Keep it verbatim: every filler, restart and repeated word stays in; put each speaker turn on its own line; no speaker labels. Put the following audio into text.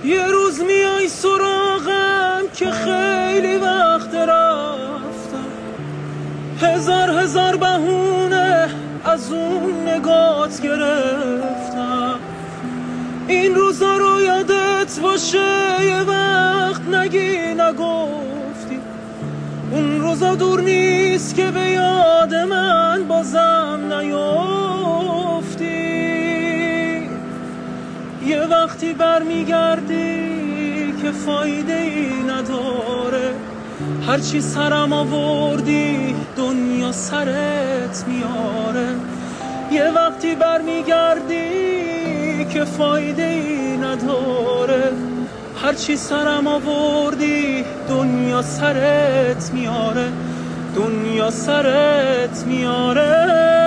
یه روز میای سراغم که خیلی وقت رفتم، هزار هزار بهونه از اون نگات گرفتم. این روزا رو یادت باشه یه وقت نگی نگفتی، اون روزا دور نیست که به یاد من بازم نیفتی. یه وقتی برمیگردی که فایده ای نداره، هرچی سرم آوردی دنیا سرت میاره. یه وقتی برمیگردی که فایده ای نداره، هرچی سرم آوردی دنیا سرت میاره، دنیا سرت میاره.